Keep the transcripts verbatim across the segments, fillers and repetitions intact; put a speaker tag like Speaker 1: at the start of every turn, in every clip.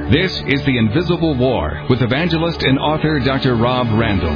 Speaker 1: This is The Invisible War with evangelist and author Doctor Rob Randall.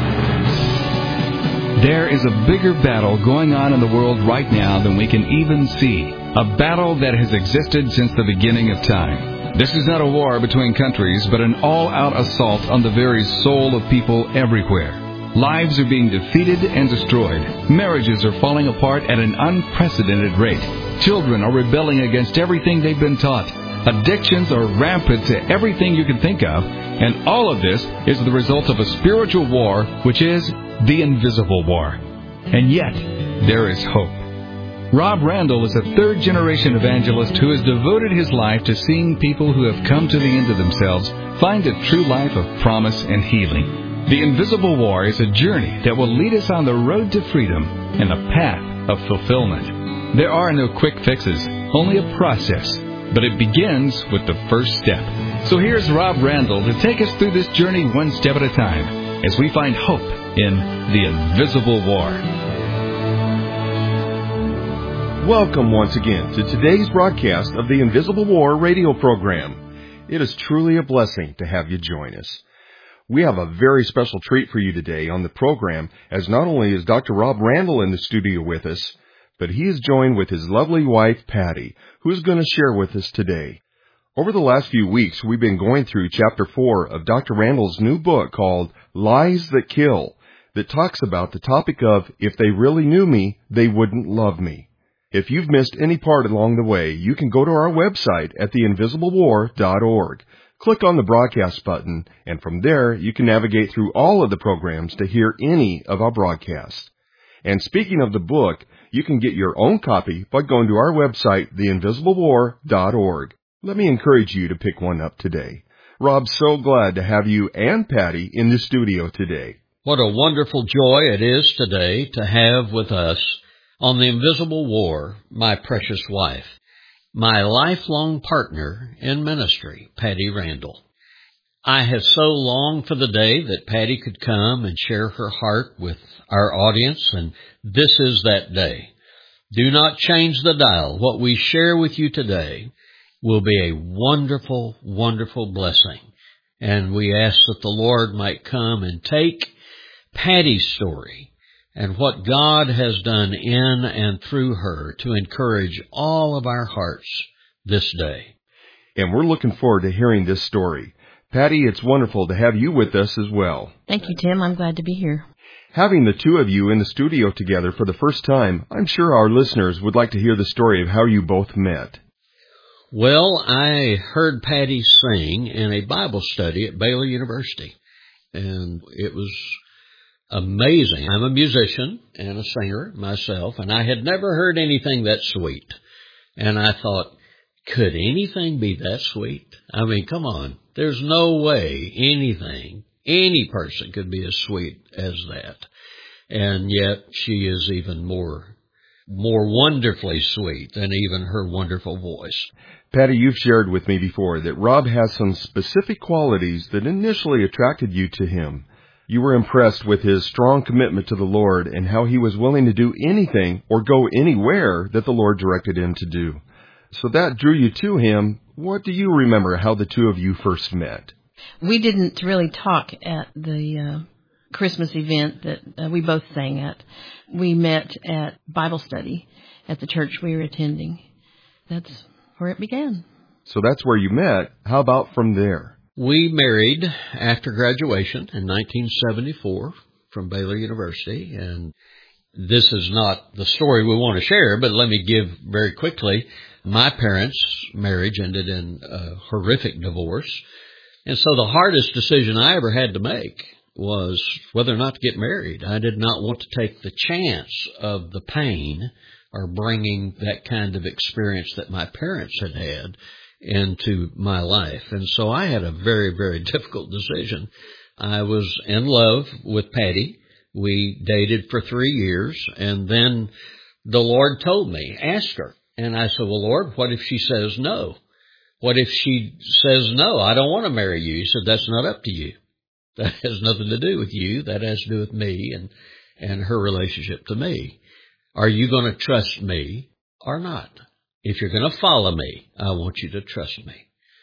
Speaker 1: There is a bigger battle going on in the world right now than we can even see. A battle that has existed since the beginning of time. This is not a war between countries, but an all-out assault on the very soul of people everywhere. Lives are being defeated and destroyed. Marriages are falling apart at an unprecedented rate. Children are rebelling against everything they've been taught. Addictions are rampant to everything you can think of, and all of this is the result of a spiritual war, which is the invisible war. And yet, there is hope. Rob Randall is a third-generation evangelist who has devoted his life to seeing people who have come to the end of themselves find a true life of promise and healing. The Invisible War is a journey that will lead us on the road to freedom and a path of fulfillment. There are no quick fixes, only a process, but it begins with the first step. So here's Rob Randall to take us through this journey one step at a time as we find hope in the Invisible War.
Speaker 2: Welcome once again to today's broadcast of the Invisible War radio program. It is truly a blessing to have you join us. We have a very special treat for you today on the program, as not only is Doctor Rob Randall in the studio with us, but he is joined with his lovely wife, Patty, who is going to share with us today. Over the last few weeks, we've been going through Chapter four of Doctor Randall's new book called Lies That Kill, that talks about the topic of, if they really knew me, they wouldn't love me. If you've missed any part along the way, you can go to our website at the invisible war dot org. Click on the broadcast button, and from there, you can navigate through all of the programs to hear any of our broadcasts. And speaking of the book, you can get your own copy by going to our website, the invisible war dot org. Let me encourage you to pick one up today. Rob's so glad to have you and Patty in the studio today.
Speaker 3: What a wonderful joy it is today to have with us on the Invisible War my precious wife, my lifelong partner in ministry, Patty Randall. I have so longed for the day that Patty could come and share her heart with our audience, and this is that day. Do not change the dial. What we share with you today will be a wonderful, wonderful blessing. And we ask that the Lord might come and take Patty's story and what God has done in and through her to encourage all of our hearts this day.
Speaker 2: And we're looking forward to hearing this story. Patty, it's wonderful to have you with us as well.
Speaker 4: Thank you, Tim. I'm glad to be here.
Speaker 2: Having the two of you in the studio together for the first time, I'm sure our listeners would like to hear the story of how you both met.
Speaker 3: Well, I heard Patty sing in a Bible study at Baylor University, and it was amazing. I'm a musician and a singer myself, and I had never heard anything that sweet. And I thought, could anything be that sweet? I mean, come on. There's no way anything, any person could be as sweet as that. And yet she is even more, more wonderfully sweet than even her wonderful voice.
Speaker 2: Patty, you've shared with me before that Rob has some specific qualities that initially attracted you to him. You were impressed with his strong commitment to the Lord and how he was willing to do anything or go anywhere that the Lord directed him to do. So that drew you to him. What do you remember how the two of you first met?
Speaker 4: We didn't really talk at the uh, Christmas event that uh, we both sang at. We met at Bible study at the church we were attending. That's where it began.
Speaker 2: So that's where you met. How about from there?
Speaker 3: We married after graduation in nineteen seventy-four from Baylor University, and this is not the story we want to share, but let me give very quickly. My parents' marriage ended in a horrific divorce, and so the hardest decision I ever had to make was whether or not to get married. I did not want to take the chance of the pain or bringing that kind of experience that my parents had had into my life. And so I had a very, very difficult decision. I was in love with Patty. We dated for three years, and then the Lord told me, ask her. And I said, well, Lord, what if she says no? What if she says, no, I don't want to marry you? He said, that's not up to you. That has nothing to do with you. That has to do with me and, and her relationship to me. Are you going to trust me or not? If you're going to follow me, I want you to trust me.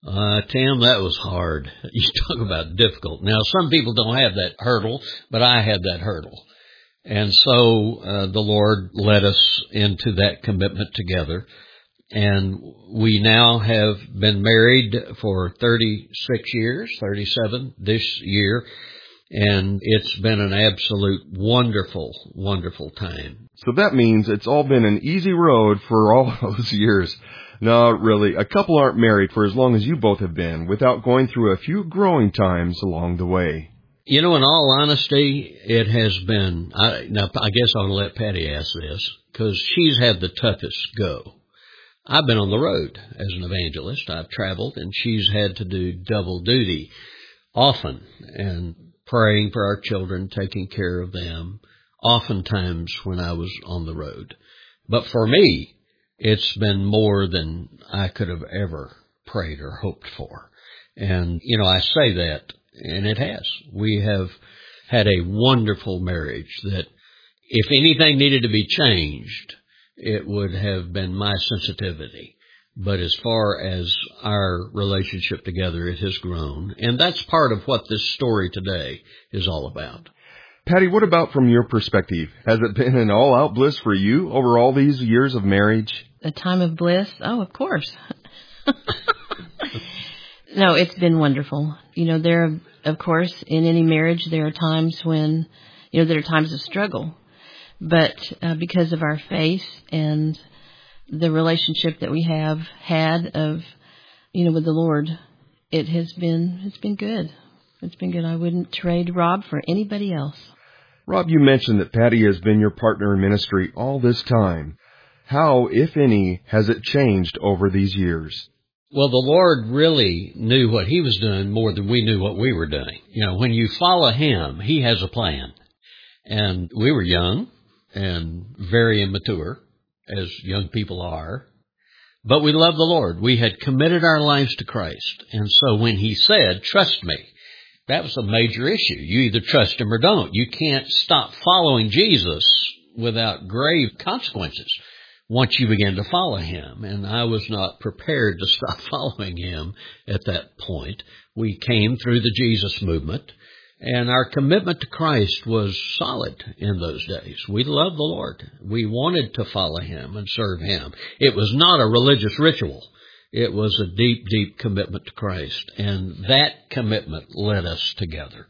Speaker 3: Uh, Tim, that was hard. You talk about difficult. Now, some people don't have that hurdle, but I had that hurdle. And so uh, the Lord led us into that commitment together. And we now have been married for thirty-six years, thirty-seven this year. And it's been an absolute wonderful, wonderful time.
Speaker 2: So that means it's all been an easy road for all those years. No, really, a couple aren't married for as long as you both have been without going through a few growing times along the way.
Speaker 3: You know, in all honesty, it has been, I, now I guess I'll let Patty ask this, because she's had the toughest go. I've been on the road as an evangelist. I've traveled, and she's had to do double duty often, and praying for our children, taking care of them, oftentimes when I was on the road. But for me, it's been more than I could have ever prayed or hoped for. And, you know, I say that, and it has. We have had a wonderful marriage that if anything needed to be changed, it would have been my sensitivity. But as far as our relationship together, it has grown. And that's part of what this story today is all about.
Speaker 2: Patty, what about from your perspective? Has it been an all-out bliss for you over all these years of marriage?
Speaker 4: A time of bliss? Oh, of course. No, it's been wonderful. You know, there, of course, in any marriage, there are times when, you know, there are times of struggle. But uh, because of our faith and the relationship that we have had of, you know, with the Lord, it has been, it's been good. It's been good. I wouldn't trade Rob for anybody else.
Speaker 2: Rob, you mentioned that Patty has been your partner in ministry all this time. How, if any, has it changed over these years?
Speaker 3: Well, the Lord really knew what He was doing more than we knew what we were doing. You know, when you follow Him, He has a plan. And we were young and very immature, as young people are. But we loved the Lord. We had committed our lives to Christ. And so when He said, trust me, that was a major issue. You either trust Him or don't. You can't stop following Jesus without grave consequences once you begin to follow Him. And I was not prepared to stop following Him at that point. We came through the Jesus movement, and our commitment to Christ was solid in those days. We loved the Lord. We wanted to follow Him and serve Him. It was not a religious ritual. It was a deep, deep commitment to Christ, and that commitment led us together.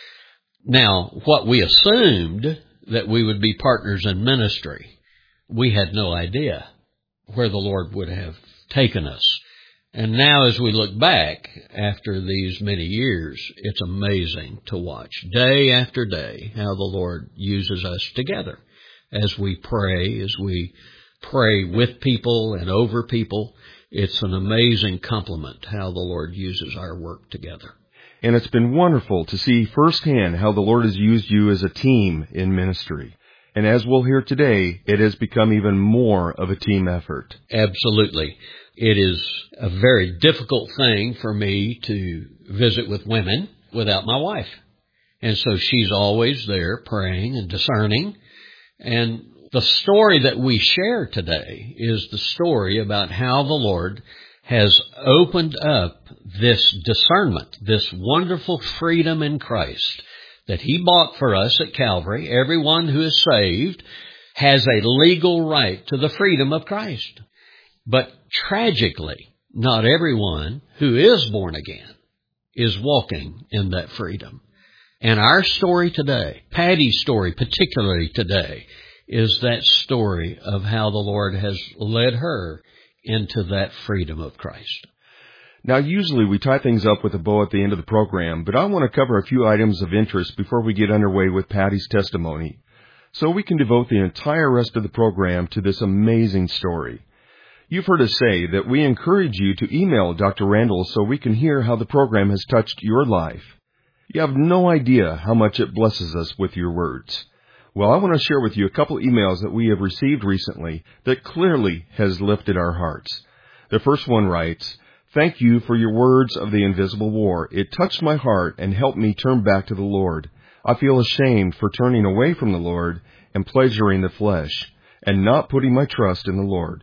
Speaker 3: Now, what we assumed that we would be partners in ministry, we had no idea where the Lord would have taken us. And now as we look back after these many years, it's amazing to watch day after day how the Lord uses us together as we pray, as we pray with people and over people. It's an amazing compliment how the Lord uses our work together.
Speaker 2: And it's been wonderful to see firsthand how the Lord has used you as a team in ministry. And as we'll hear today, it has become even more of a team effort.
Speaker 3: Absolutely. It is a very difficult thing for me to visit with women without my wife. And so she's always there praying and discerning. And the story that we share today is the story about how the Lord has opened up this discernment, this wonderful freedom in Christ that He bought for us at Calvary. Everyone who is saved has a legal right to the freedom of Christ. But tragically, not everyone who is born again is walking in that freedom. And our story today, Patty's story particularly today, is that story of how the Lord has led her into that freedom of Christ.
Speaker 2: Now, usually we tie things up with a bow at the end of the program, but I want to cover a few items of interest before we get underway with Patty's testimony, so we can devote the entire rest of the program to this amazing story. You've heard us say that we encourage you to email Doctor Randall so we can hear how the program has touched your life. You have no idea how much it blesses us with your words. Well, I want to share with you a couple emails that we have received recently that clearly has lifted our hearts. The first one writes, "Thank you for your words of the invisible war. It touched my heart and helped me turn back to the Lord. I feel ashamed for turning away from the Lord and pleasuring the flesh and not putting my trust in the Lord.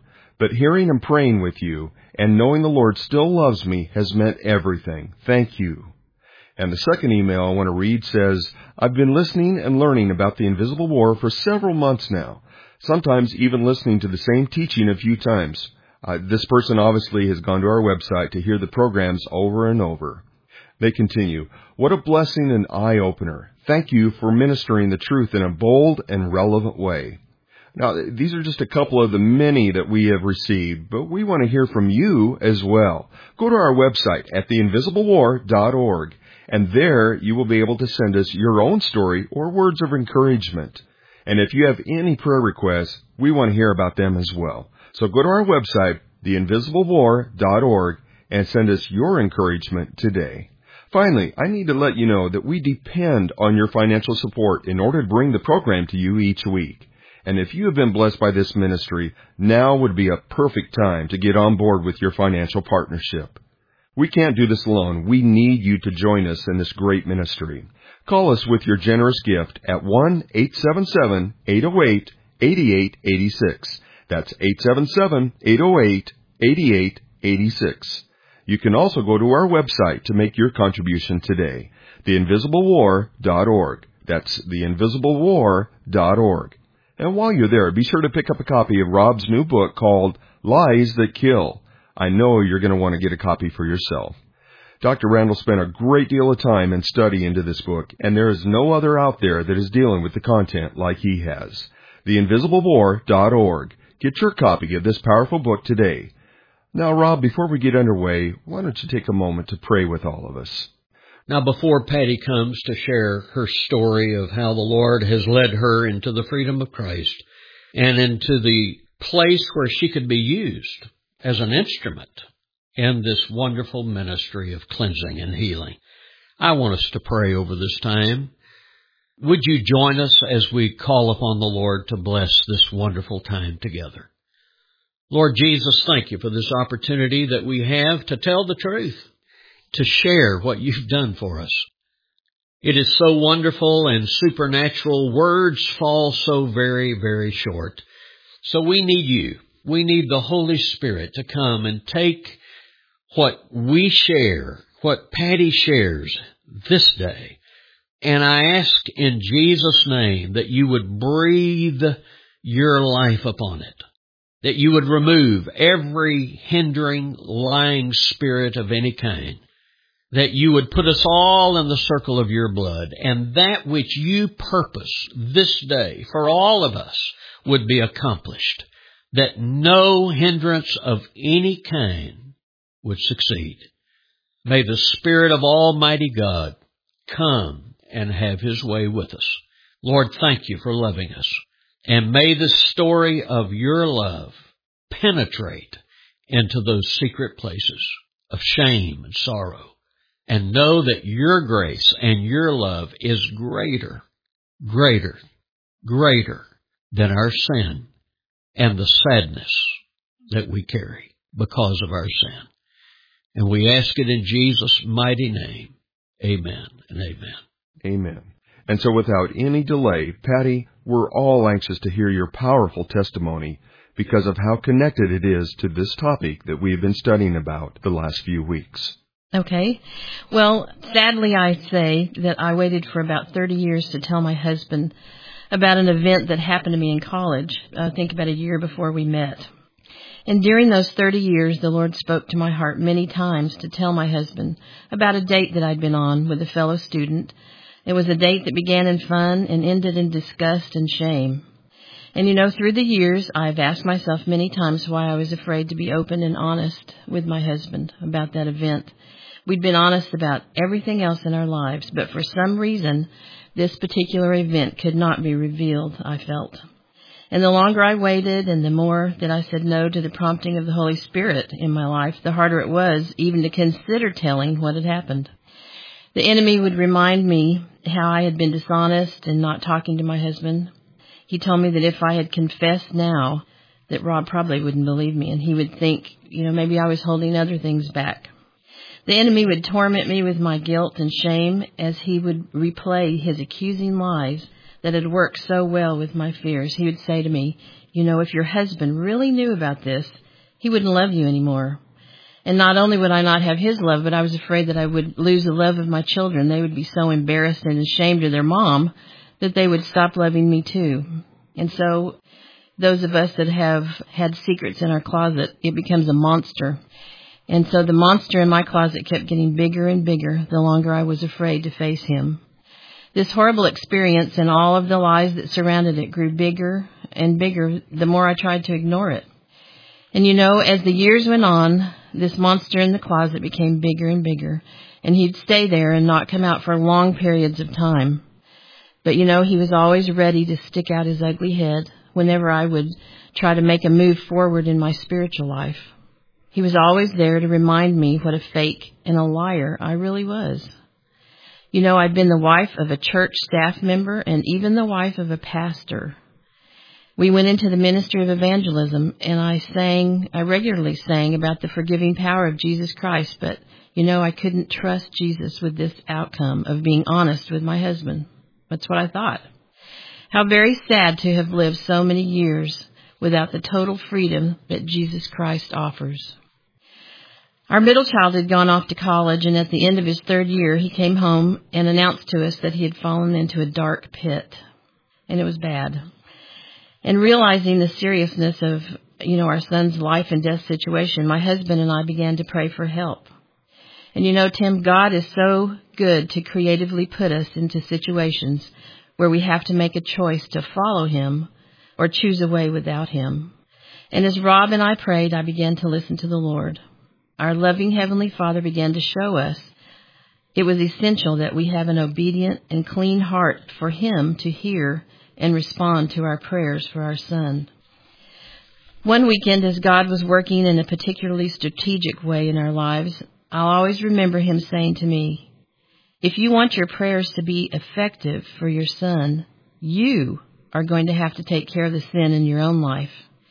Speaker 2: But hearing and praying with you and knowing the Lord still loves me has meant everything. Thank you. And the second email I want to read says, I've been listening and learning about the invisible war for several months now, sometimes even listening to the same teaching a few times. Uh, this person obviously has gone to our website to hear the programs over and over. They continue, what a blessing and eye-opener. Thank you for ministering the truth in a bold and relevant way. Now, these are just a couple of the many that we have received, but we want to hear from you as well. Go to our website at the invisible war dot org, and there you will be able to send us your own story or words of encouragement. And if you have any prayer requests, we want to hear about them as well. So go to our website, the invisible war dot org, and send us your encouragement today. Finally, I need to let you know that we depend on your financial support in order to bring the program to you each week. And if you have been blessed by this ministry, now would be a perfect time to get on board with your financial partnership. We can't do this alone. We need you to join us in this great ministry. Call us with your generous gift at one eight seven seven, eight zero eight, eight eight eight six. That's eight seven seven, eight zero eight, eight eight eight six. You can also go to our website to make your contribution today, the invisible war dot org. That's the invisible war dot org. And while you're there, be sure to pick up a copy of Rob's new book called Lies That Kill. I know you're going to want to get a copy for yourself. Doctor Randall spent a great deal of time and study into this book, and there is no other out there that is dealing with the content like he has. the invisible war dot org. Get your copy of this powerful book today. Now, Rob, before we get underway, why don't you take a moment to pray with all of us?
Speaker 3: Now, before Patty comes to share her story of how the Lord has led her into the freedom of Christ and into the place where she could be used as an instrument in this wonderful ministry of cleansing and healing, I want us to pray over this time. Would you join us as we call upon the Lord to bless this wonderful time together? Lord Jesus, thank you for this opportunity that we have to tell the truth, to share what you've done for us. It is so wonderful and supernatural. Words fall so very, very short. So we need you. We need the Holy Spirit to come and take what we share, what Patty shares this day. And I ask in Jesus' name that you would breathe your life upon it, that you would remove every hindering, lying spirit of any kind, that you would put us all in the circle of your blood, and that which you purpose this day for all of us would be accomplished, that no hindrance of any kind would succeed. May the Spirit of Almighty God come and have His way with us. Lord, thank you for loving us. And may the story of your love penetrate into those secret places of shame and sorrow. And know that your grace and your love is greater, greater, greater than our sin and the sadness that we carry because of our sin. And we ask it in Jesus' mighty name. Amen and amen.
Speaker 2: Amen. And so without any delay, Patty, we're all anxious to hear your powerful testimony because of how connected it is to this topic that we've been studying about the last few weeks.
Speaker 4: Okay. Well, sadly, I say that I waited for about thirty years to tell my husband about an event that happened to me in college, I think about a year before we met. And during those thirty years, the Lord spoke to my heart many times to tell my husband about a date that I'd been on with a fellow student. It was a date that began in fun and ended in disgust and shame. And you know, through the years, I've asked myself many times why I was afraid to be open and honest with my husband about that event. We'd been honest about everything else in our lives, but for some reason, this particular event could not be revealed, I felt. And the longer I waited and the more that I said no to the prompting of the Holy Spirit in my life, the harder it was even to consider telling what had happened. The enemy would remind me how I had been dishonest and not talking to my husband. He told me that if I had confessed now, that Rob probably wouldn't believe me, and he would think, you know, maybe I was holding other things back. The enemy would torment me with my guilt and shame as he would replay his accusing lies that had worked so well with my fears. He would say to me, you know, if your husband really knew about this, He wouldn't love you anymore. And not only would I not have his love, but I was afraid that I would lose the love of my children. They would be so embarrassed and ashamed of their mom that they would stop loving me too. And so those of us that have had secrets in our closet, it becomes a monster. And so the monster in my closet kept getting bigger and bigger the longer I was afraid to face him. This horrible experience and all of the lies that surrounded it grew bigger and bigger the more I tried to ignore it. And you know, as the years went on, this monster in the closet became bigger and bigger, and he'd stay there and not come out for long periods of time. But you know, he was always ready to stick out his ugly head whenever I would try to make a move forward in my spiritual life. He was always there to remind me what a fake and a liar I really was. You know, I'd been the wife of a church staff member and even the wife of a pastor. We went into the ministry of evangelism, and I sang, I regularly sang about the forgiving power of Jesus Christ, but, you know, I couldn't trust Jesus with this outcome of being honest with my husband. That's what I thought. How very sad to have lived so many years without the total freedom that Jesus Christ offers. Our middle child had gone off to college, and at the end of his third year, he came home and announced to us that he had fallen into a dark pit, and it was bad. And realizing the seriousness of, you know, our son's life and death situation, my husband and I began to pray for help. And you know, Tim, God is so good to creatively put us into situations where we have to make a choice to follow him or choose a way without him. And as Rob and I prayed, I began to listen to the Lord. Our loving Heavenly Father began to show us it was essential that we have an obedient and clean heart for him to hear and respond to our prayers for our son. One weekend, as God was working in a particularly strategic way in our lives, I'll always remember him saying to me, if you want your prayers to be effective for your son, you are going to have to take care of the sin in your own life.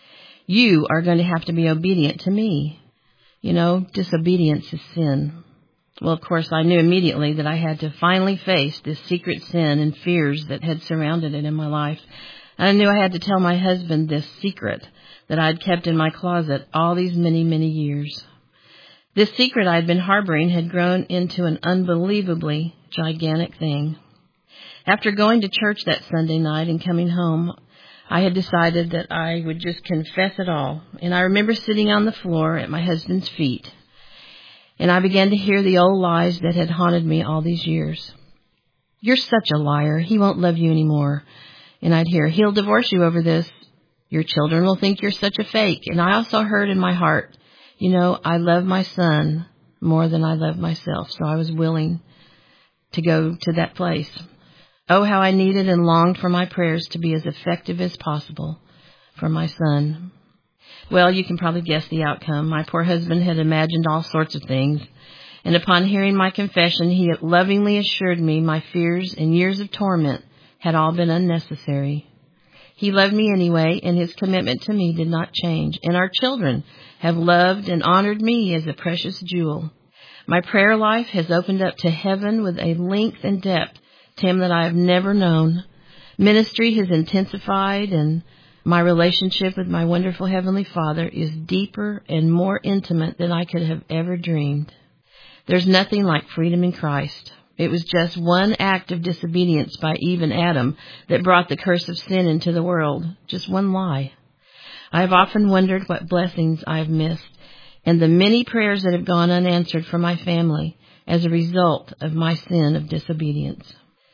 Speaker 4: You are going to have to be obedient to me. You know, disobedience is sin. Well, of course, I knew immediately that I had to finally face this secret sin and fears that had surrounded it in my life. And I knew I had to tell my husband this secret that I'd kept in my closet all these many, many years. This secret I'd been harboring had grown into an unbelievably gigantic thing. After going to church that Sunday night and coming home, I had decided that I would just confess it all. And I remember sitting on the floor at my husband's feet, and I began to hear the old lies that had haunted me all these years. You're such a liar. He won't love you anymore. And I'd hear, he'll divorce you over this. Your children will think you're such a fake. And I also heard in my heart, you know, I love my son more than I love myself. So I was willing to go to that place. Oh, how I needed and longed for my prayers to be as effective as possible for my son. Well, you can probably guess the outcome. My poor husband had imagined all sorts of things, and upon hearing my confession, he lovingly assured me my fears and years of torment had all been unnecessary. He loved me anyway, and his commitment to me did not change, and our children have loved and honored me as a precious jewel. My prayer life has opened up to heaven with a length and depth, Tim, that I have never known. Ministry has intensified, and my relationship with my wonderful Heavenly Father is deeper and more intimate than I could have ever dreamed. There's nothing like freedom in Christ. It was just one act of disobedience by Eve and Adam that brought the curse of sin into the world. Just one lie. I have often wondered what blessings I have missed and the many prayers that have gone unanswered for my family as a result of my sin of disobedience.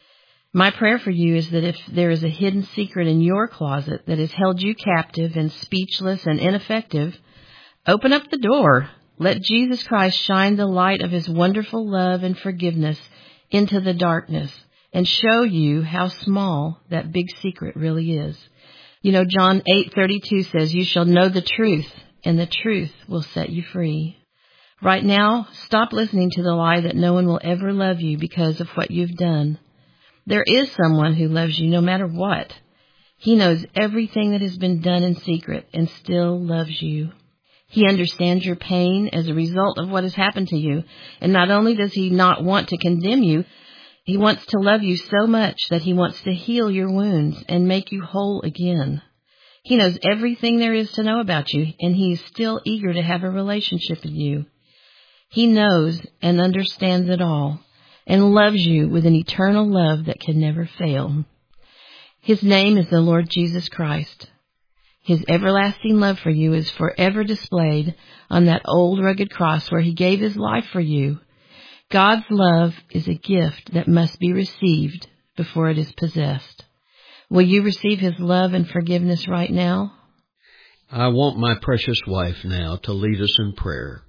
Speaker 4: My prayer for you is that if there is a hidden secret in your closet that has held you captive and speechless and ineffective, open up the door. Let Jesus Christ shine the light of his wonderful love and forgiveness into the darkness and show you how small that big secret really is. You know, John eight thirty-two says, you shall know the truth, and the truth will set you free. Right now, stop listening to the lie that no one will ever love you because of what you've done. There is someone who loves you no matter what. He knows everything that has been done in secret and still loves you. He understands your pain as a result of what has happened to you. And not only does he not want to condemn you, he wants to love you so much that he wants to heal your wounds and make you whole again. He knows everything there is to know about you, and He is still eager to have a relationship with you. He knows and understands it all and loves you with an eternal love that can never fail. His name is the Lord Jesus Christ. His everlasting love for you is forever displayed on that old rugged cross where He gave His life for you. God's love is a gift that must be received before it is possessed. Will you receive His love and forgiveness right now?
Speaker 3: I want my precious wife now to lead us in prayer.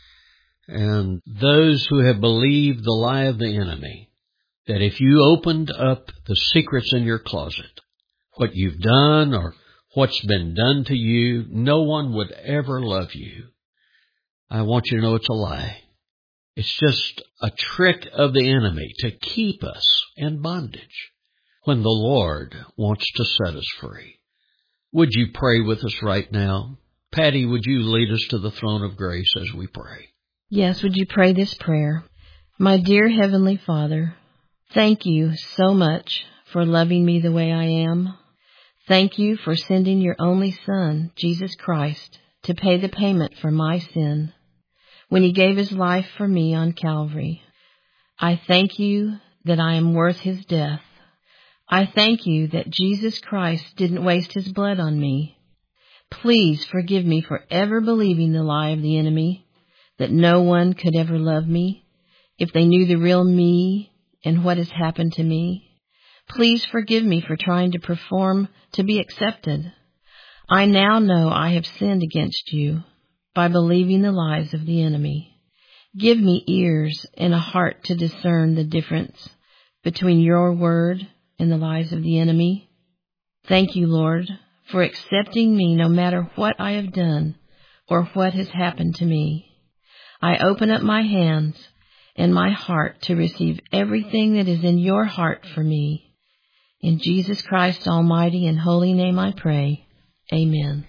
Speaker 3: And those who have believed the lie of the enemy, that if you opened up the secrets in your closet, what you've done or what's been done to you, no one would ever love you. I want you to know it's a lie. It's just a trick of the enemy to keep us in bondage when the Lord wants to set us free. Would you pray with us right now? Patty, would you lead us to the throne of grace as we pray?
Speaker 4: Yes, would you pray this prayer? My dear Heavenly Father, thank you so much for loving me the way I am. Thank you for sending your only Son, Jesus Christ, to pay the payment for my sin when He gave His life for me on Calvary. I thank you that I am worth His death. I thank you that Jesus Christ didn't waste His blood on me. Please forgive me for ever believing the lie of the enemy, that no one could ever love me if they knew the real me and what has happened to me. Please forgive me for trying to perform to be accepted. I now know I have sinned against you by believing the lies of the enemy. Give me ears and a heart to discern the difference between your word and the lies of the enemy. Thank you, Lord, for accepting me no matter what I have done or what has happened to me. I open up my hands and my heart to receive everything that is in your heart for me. In Jesus Christ's almighty and holy name I pray. Amen.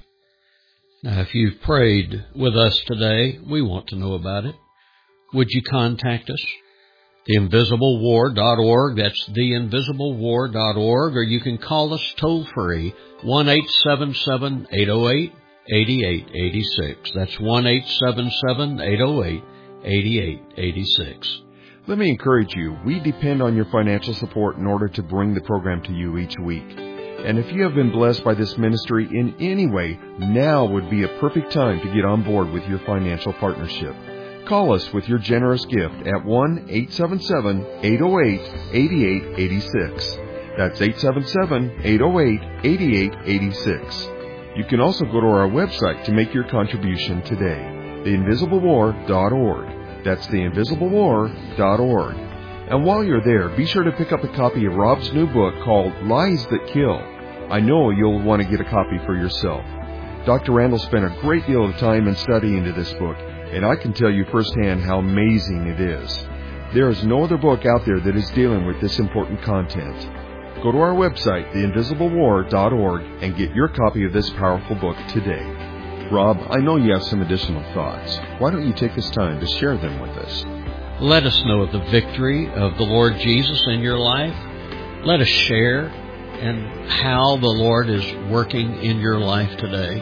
Speaker 3: Now, if you've prayed with us today, we want to know about it. Would you contact us? the invisible war dot org. That's the invisible war dot org. Or you can call us toll-free, one eight seven seven, eight oh eight, eight eight eight six. That's one eight seven seven, eight oh eight, eight eight eight six.
Speaker 2: Let me encourage you, we depend on your financial support in order to bring the program to you each week. And if you have been blessed by this ministry in any way, now would be a perfect time to get on board with your financial partnership. Call us with your generous gift at one eight seven seven, eight oh eight, eight eight eight six. That's eight seven seven, eight oh eight, eight eight eight six. You can also go to our website to make your contribution today, the invisible war dot org. That's the invisible war dot org. And while you're there, be sure to pick up a copy of Rob's new book called Lies That Kill. I know you'll want to get a copy for yourself. Doctor Randall spent a great deal of time and study into this book, and I can tell you firsthand how amazing it is. There is no other book out there that is dealing with this important content. Go to our website, the invisible war dot org, and get your copy of this powerful book today. Rob, I know you have some additional thoughts. Why don't you take this time to share them with us?
Speaker 3: Let us know of the victory of the Lord Jesus in your life. Let us share and how the Lord is working in your life today.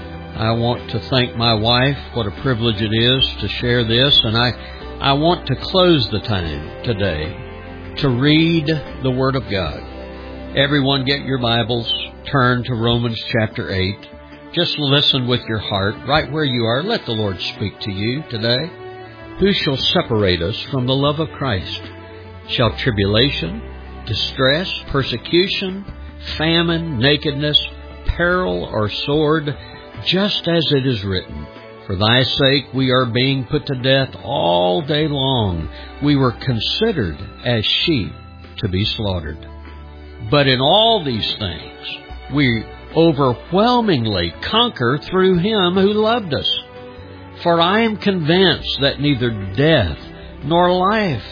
Speaker 3: I want to thank my wife. What a privilege it is to share this. And I, I want to close the time today to read the Word of God. Everyone get your Bibles. Turn to Romans chapter eight. Just listen with your heart right where you are. Let the Lord speak to you today. Who shall separate us from the love of Christ? Shall tribulation, distress, persecution, famine, nakedness, peril, or sword? Just as it is written, for thy sake we are being put to death all day long. We were considered as sheep to be slaughtered. But in all these things we overwhelmingly conquer through Him who loved us. For I am convinced that neither death, nor life,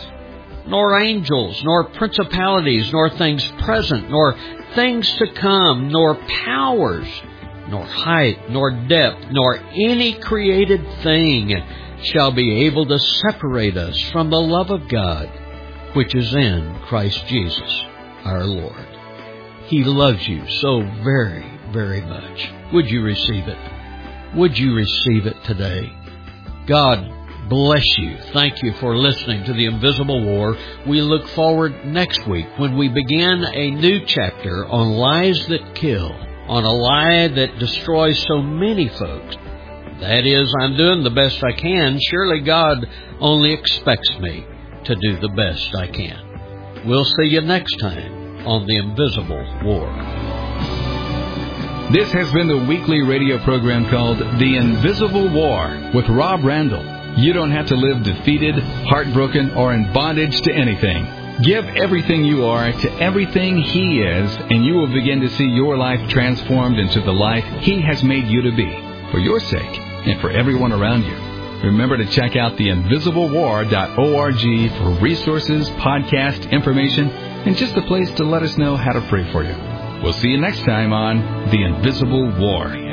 Speaker 3: nor angels, nor principalities, nor things present, nor things to come, nor powers, nor height, nor depth, nor any created thing shall be able to separate us from the love of God, which is in Christ Jesus our Lord. He loves you so very, very much. Would you receive it? Would you receive it today? God bless you. Thank you for listening to The Invisible War. We look forward next week when we begin a new chapter on lies that kill, on a lie that destroys so many folks. That is, I'm doing the best I can. Surely God only expects me to do the best I can. We'll see you next time on The Invisible War.
Speaker 1: This has been the weekly radio program called The Invisible War with Rob Randall. You don't have to live defeated, heartbroken, or in bondage to anything. Give everything you are to everything He is, and you will begin to see your life transformed into the life He has made you to be, for your sake and for everyone around you. Remember to check out the invisible war dot org for resources, podcast information, and just a place to let us know how to pray for you. We'll see you next time on The Invisible War.